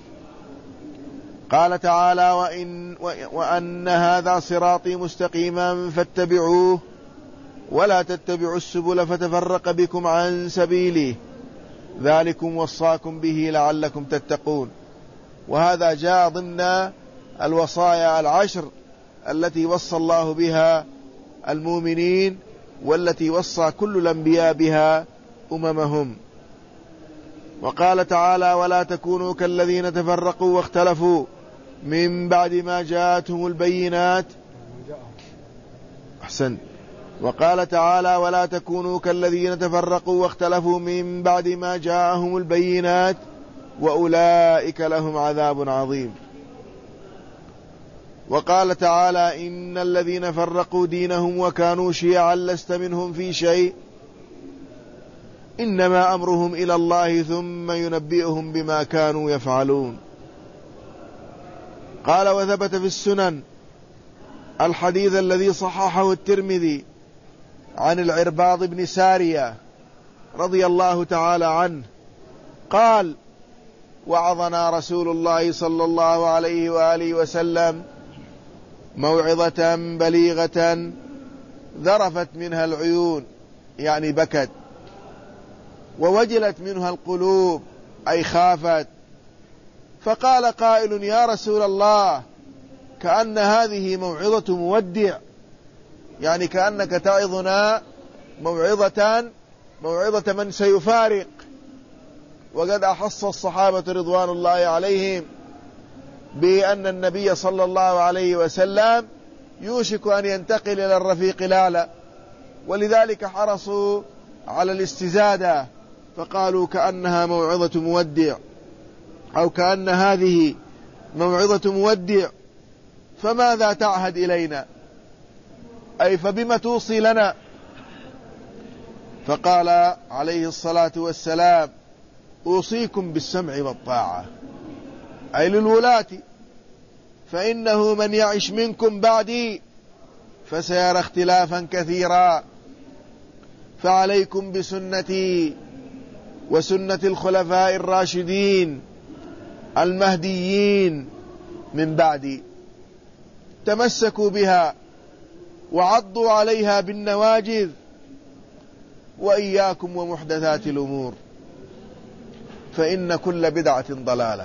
قال تعالى: وأن هذا صراطي مستقيما فاتبعوه ولا تتبعوا السبل فتفرق بكم عن سبيله ذلكم وصاكم به لعلكم تتقون. وهذا جاء ضمن الوصايا العشر التي وصى الله بها المؤمنين، والتي وصى كل الأنبياء بها أممهم. وقال تعالى: ولا تكونوا كالذين تفرقوا واختلفوا من بعد ما جاءتهم البينات. أحسن. وقال تعالى: ولا تكونوا كالذين تفرقوا واختلفوا من بعد ما جاءهم البينات وأولئك لهم عذاب عظيم. وقال تعالى: إن الذين فرقوا دينهم وكانوا شيعا لست منهم في شيء إنما أمرهم إلى الله ثم ينبئهم بما كانوا يفعلون. قال: وثبت في السنن الحديث الذي صححه الترمذي عن العرباض بن سارية رضي الله تعالى عنه قال: وعظنا رسول الله صلى الله عليه وآله وسلم موعظة بليغة ذرفت منها العيون، يعني بكت، ووجلت منها القلوب، أي خافت. فقال قائل: يا رسول الله، كأن هذه موعظة مودع، يعني كأنك تعظنا موعظة من سيفارق. وقد أحص الصحابة رضوان الله عليهم بأن النبي صلى الله عليه وسلم يوشك أن ينتقل إلى الرفيق الأعلى، ولذلك حرصوا على الاستزادة، فقالوا كأنها موعظة مودع، أو كأن هذه موعظة مودع، فماذا تعهد إلينا؟ أي فبما توصي لنا؟ فقال عليه الصلاة والسلام: أوصيكم بالسمع والطاعة، أي للولاة، فإنه من يعش منكم بعدي فسيرى اختلافا كثيرا، فعليكم بسنتي وسنة الخلفاء الراشدين المهديين من بعدي، تمسكوا بها وعضوا عليها بالنواجذ، وإياكم ومحدثات الأمور فإن كل بدعة ضلالة.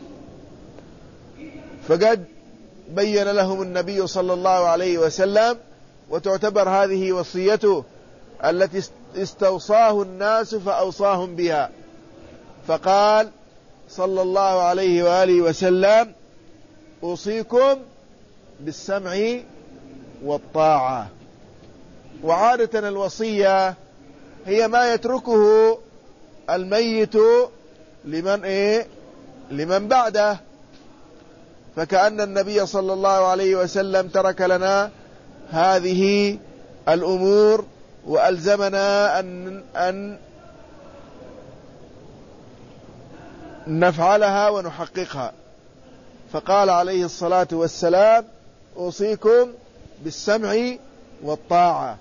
فقد بين لهم النبي صلى الله عليه وسلم، وتعتبر هذه وصيته التي استوصاه الناس فأوصاهم بها، فقال صلى الله عليه وآله وسلم: أوصيكم بالسمع والطاعة. وعادة الوصية هي ما يتركه الميت لمن بعده، فكأن النبي صلى الله عليه وسلم ترك لنا هذه الأمور وألزمنا أن نفعلها ونحققها، فقال عليه الصلاة والسلام: أوصيكم بالسمع والطاعة.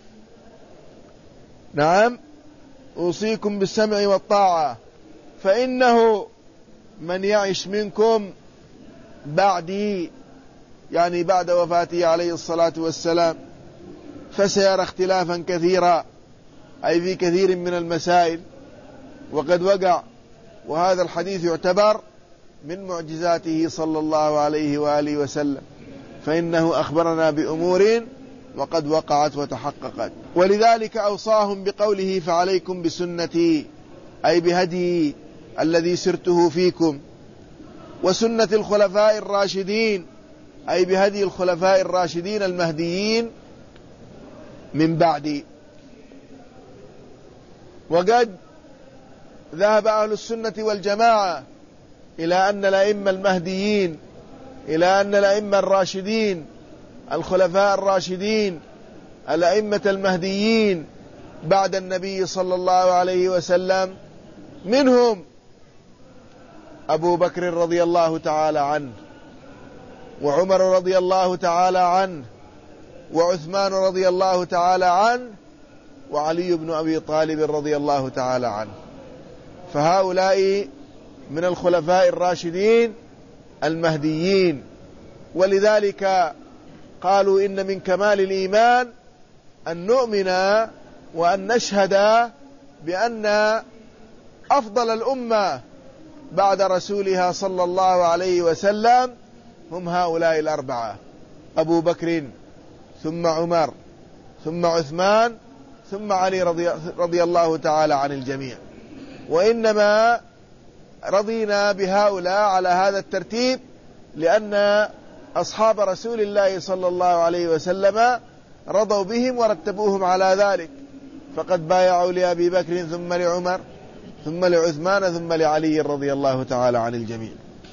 نعم، أوصيكم بالسمع والطاعة، فإنه من يعش منكم بعدي، يعني بعد وفاته عليه الصلاة والسلام، فسيرى اختلافا كثيرا، أي في كثير من المسائل، وقد وقع. وهذا الحديث يعتبر من معجزاته صلى الله عليه وآله وسلم، فإنه أخبرنا بأمور وقد وقعت وتحققت. ولذلك أوصاهم بقوله: فعليكم بسنتي، أي بهدي الذي سرته فيكم، وسنة الخلفاء الراشدين، أي بهدي الخلفاء الراشدين المهديين من بعدي. وقد ذهب أهل السنة والجماعة إلى أن الأئمة المهديين، إلى أن الأئمة الراشدين الخلفاء الراشدين الأئمة المهديين بعد النبي صلى الله عليه وسلم، منهم أبو بكر رضي الله تعالى عنه، وعمر رضي الله تعالى عنه، وعثمان رضي الله تعالى عنه، وعلي بن أبي طالب رضي الله تعالى عنه. فهؤلاء من الخلفاء الراشدين المهديين. ولذلك قالوا: إن من كمال الإيمان أن نؤمن وأن نشهد بأن أفضل الأمة بعد رسولها صلى الله عليه وسلم هم هؤلاء الأربعة: أبو بكر، ثم عمر، ثم عثمان، ثم علي رضي الله تعالى عن الجميع. وإنما رضينا بهؤلاء على هذا الترتيب لأن أصحاب رسول الله صلى الله عليه وسلم رضوا بهم ورتبوهم على ذلك، فقد بايعوا لأبي بكر، ثم لعمر، ثم لعثمان، ثم لعلي رضي الله تعالى عن الجميع.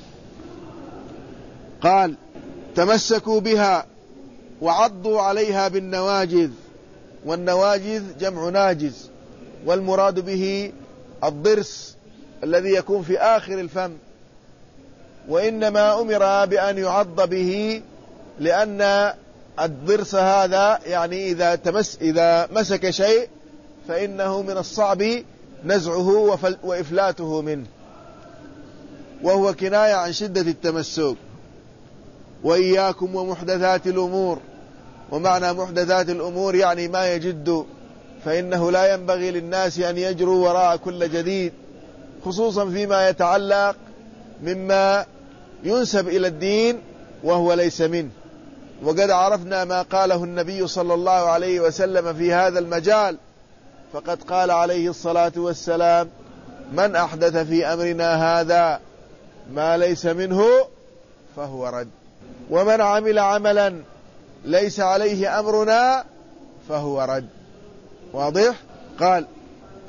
قال: تمسكوا بها وعضوا عليها بالنواجذ. والنواجذ جمع ناجز، والمراد به الضرس الذي يكون في آخر الفم، وإنما أمر بأن يعض به لأن الضرس هذا يعني إذا مسك شيء فإنه من الصعب نزعه وإفلاته منه، وهو كناية عن شدة التمسك. وإياكم ومحدثات الأمور. ومعنى محدثات الأمور يعني ما يجد، فإنه لا ينبغي للناس أن يجروا وراء كل جديد، خصوصا فيما يتعلق مما ينسب إلى الدين وهو ليس منه. وقد عرفنا ما قاله النبي صلى الله عليه وسلم في هذا المجال، فقد قال عليه الصلاة والسلام: من أحدث في أمرنا هذا ما ليس منه فهو رد، ومن عمل عملا ليس عليه أمرنا فهو رد. واضح؟ قال: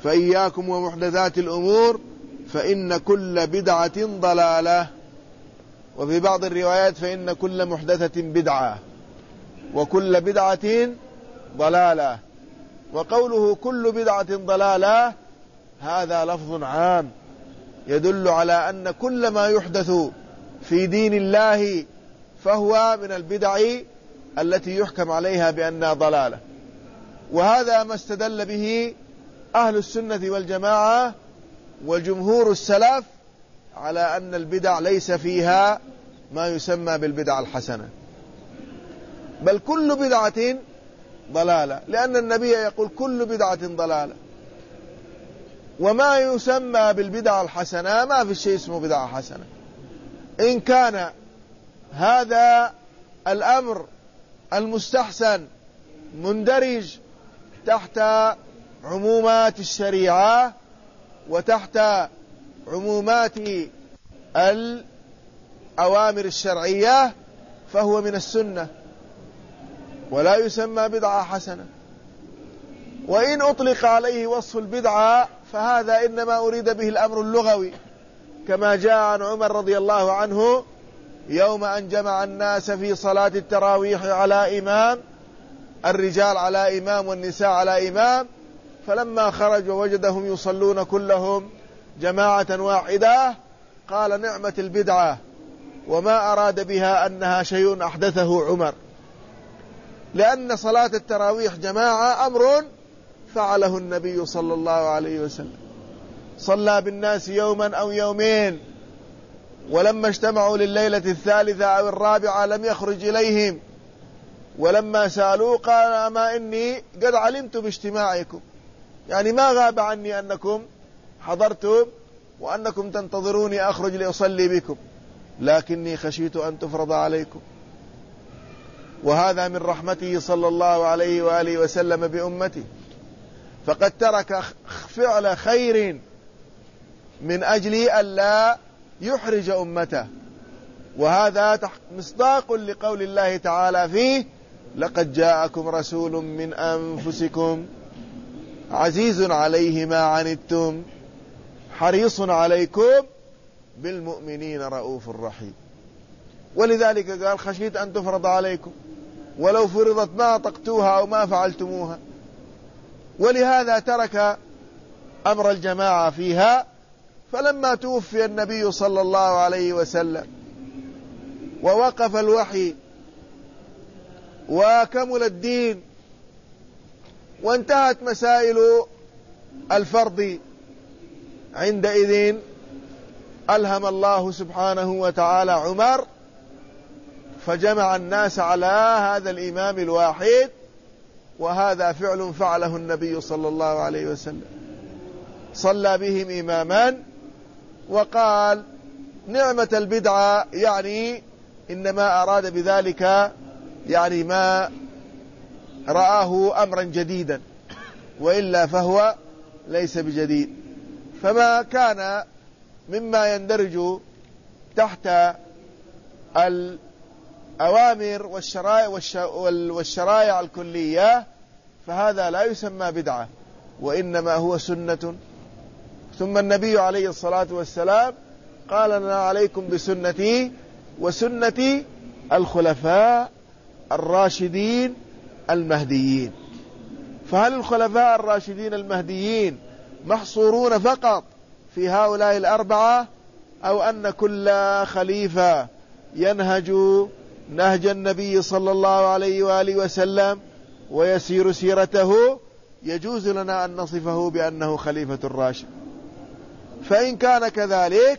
فإياكم ومحدثات الأمور فإن كل بدعة ضلالة. وفي بعض الروايات فإن كل محدثة بدعة وكل بدعة ضلالة. وقوله كل بدعة ضلالة هذا لفظ عام يدل على أن كل ما يحدث في دين الله فهو من البدع التي يحكم عليها بأنها ضلالة. وهذا ما استدل به أهل السنة والجماعة وجمهور السلف على أن البدع ليس فيها ما يسمى بالبدع الحسنة، بل كل بدعة ضلالة، لأن النبي يقول كل بدعة ضلالة. وما يسمى بالبدع الحسنة ما في شيء اسمه بدعة حسنة. إن كان هذا الأمر المستحسن مندرج تحت عمومات الشريعة وتحت عمومات الأوامر الشرعية فهو من السنة ولا يسمى بدعة حسنة. وإن أطلق عليه وصف البدعة فهذا إنما أريد به الأمر اللغوي، كما جاء عن عمر رضي الله عنه يوم أن جمع الناس في صلاة التراويح على إمام، الرجال على إمام والنساء على إمام، فلما خرج ووجدهم يصلون كلهم جماعة واحدة قال نعمة البدعة، وما أراد بها أنها شيء أحدثه عمر، لأن صلاة التراويح جماعة أمر فعله النبي صلى الله عليه وسلم، صلى بالناس يوما أو يومين، ولما اجتمعوا لليلة الثالثة أو الرابعة لم يخرج إليهم، ولما سألوه قال أما إني قد علمت باجتماعكم، يعني ما غاب عني أنكم حضرتم وأنكم تنتظروني أخرج لأصلي بكم، لكني خشيت أن تفرض عليكم. وهذا من رحمته صلى الله عليه وآله وسلم بأمته، فقد ترك فعل خير من أجل ألا يحرج أمته. وهذا مصداق لقول الله تعالى فيه لقد جاءكم رسول من أنفسكم عزيز عليه ما عنتم حريص عليكم بالمؤمنين رؤوف رحيم. ولذلك قال خشيت أن تفرض عليكم، ولو فرضت ما طقتوها أو ما فعلتموها. ولهذا ترك أمر الجماعة فيها. فلما توفي النبي صلى الله عليه وسلم ووقف الوحي وكمل الدين وانتهت مسائل الفرض، عندئذ ألهم الله سبحانه وتعالى عمر فجمع الناس على هذا الإمام الواحد، وهذا فعل فعله النبي صلى الله عليه وسلم، صلى بهم إماما وقال نعمة البدعة، يعني إنما أراد بذلك يعني ما رآه أمرا جديدا، وإلا فهو ليس بجديد. فما كان مما يندرج تحت الأوامر والشرائع الكلية فهذا لا يسمى بدعة، وإنما هو سنة. ثم النبي عليه الصلاة والسلام قال لنا عليكم بسنتي وسنة الخلفاء الراشدين المهديين. فهل الخلفاء الراشدين المهديين محصورون فقط في هؤلاء الأربعة، أو أن كل خليفة ينهج نهج النبي صلى الله عليه وآله وسلم ويسير سيرته يجوز لنا أن نصفه بأنه خليفة الراشد؟ فإن كان كذلك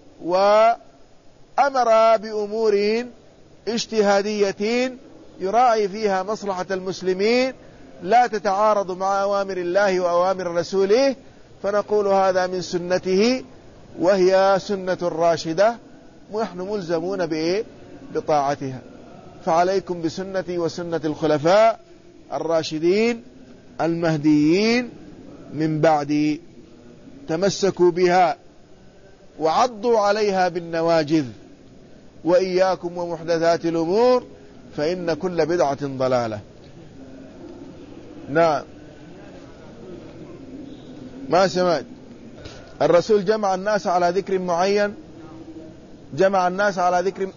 وأمر بأمور اجتهادية يراعي فيها مصلحة المسلمين لا تتعارض مع أوامر الله وأوامر رسوله، فنقول هذا من سنته وهي سنة راشدة ونحن ملزمون بطاعتها. فعليكم بسنتي وسنة الخلفاء الراشدين المهديين من بعدي، تمسكوا بها وعضوا عليها بالنواجذ، وإياكم ومحدثات الأمور فإن كل بدعة ضلالة. نعم. ما سمعت. الرسول جمع الناس على ذكر معين، جمع الناس على ذكر.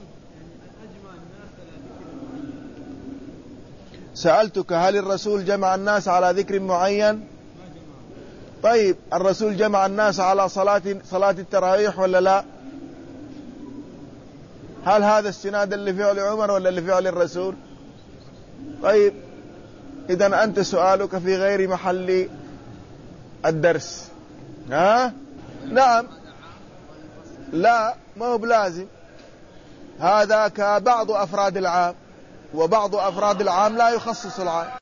سألتك هل الرسول جمع الناس على ذكر معين؟ طيب الرسول جمع الناس على صلاة التراويح ولا لا؟ هل هذا استنادا لفعل عمر ولا لفعل الرسول؟ طيب إذن أنت سؤالك في غير محل الدرس. ها؟ نعم. لا، ما هو بلازم، هذا كبعض أفراد العام، وبعض أفراد العام لا يخصص العام.